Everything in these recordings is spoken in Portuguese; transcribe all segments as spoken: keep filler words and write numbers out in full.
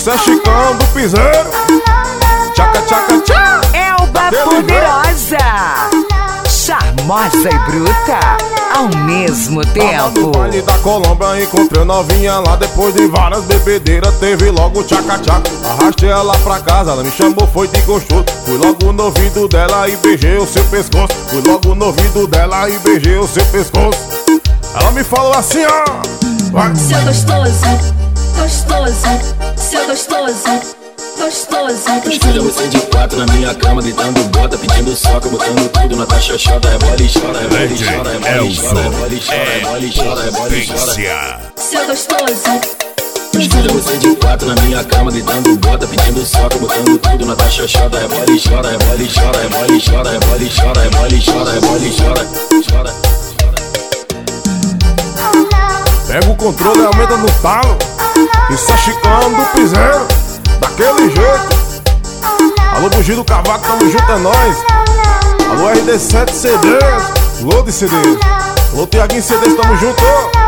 Isso é Chicão do Piseiro. Tchaca, tchaca, tchá. Elba Poderosa, charmosa e bruta ao mesmo tempo. No baile da Colômbia encontrei novinha lá. Depois de várias bebedeiras teve logo tchaca, tchaca. Arrastei ela pra casa, ela me chamou, foi de gostoso. Fui logo no ouvido dela e beijei o seu pescoço. Fui logo no ouvido dela e beijei o seu pescoço. Ela me falou assim, ó: vai. Seu gostoso, gostoso, seu gostoso, gostoso. Escolha você de quatro na minha cama, gritando bota, pedindo soca, botando tudo na taxa chota. É bola e chora, é bola e chora, é bola e chora, é bola e chora, é bola e chora, é bola e chora. Seu gostoso. Escolha você de quatro na minha cama, gritando bota, pedindo soca, botando tudo na taxa chota. É bola e chora, é bola e chora, é bola e chora, é bola e chora, é bola e chora, é bola e chora, chora. Pega o controle e aumenta no talo. Isso é Chicão do Piseiro, daquele jeito. Alô, Bugi do Cavaco, tamo junto, é nóis. Alô, R D sete C Ds, Alô de C Ds. Alô, Tiaguinho C Ds, tamo junto.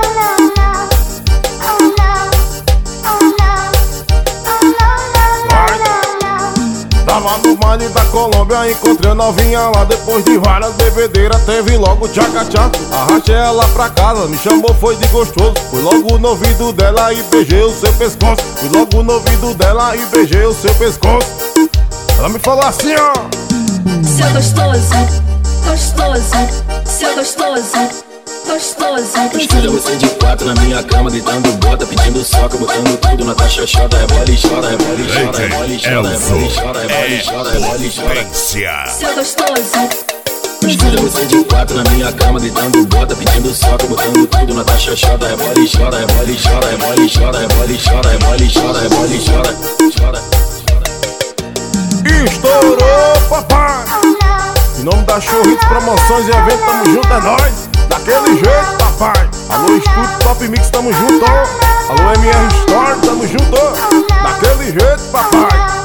Tava no baile da Colômbia, encontrei a novinha lá. Depois de várias bebedeiras, teve logo tchaca, tchaca. Arrastei ela pra casa, me chamou, foi de gostoso. Fui logo no ouvido dela e beijei o seu pescoço. Fui logo no ouvido dela e beijei o seu pescoço. Ela me falou assim, ó: Seu gostoso, gostoso, seu gostoso, gostoso. Escolha você de quatro na minha cama, gritando bota, pedindo soca, botando tudo na taxa chota. É bola e chora, é bola e chora, é bola e chora, é bola e chora, é bola e chora, é bola e chora. Seu gostoso. Escolha você de quatro na minha cama, gritando bota, pedindo soca, botando tudo na taxa chota. É bola e chora, é bola e chora, é bola e chora, é bola e chora, é bola e chora, é bola e chora, chora. Estourou, papai! Em nome da Chorritos Promoções e Eventos, tamo junto, é nóis. Daquele jeito, papai. Alô, Estúdio Top Mix, tamo junto. Alô, M R Store, tamo junto. Daquele jeito, papai.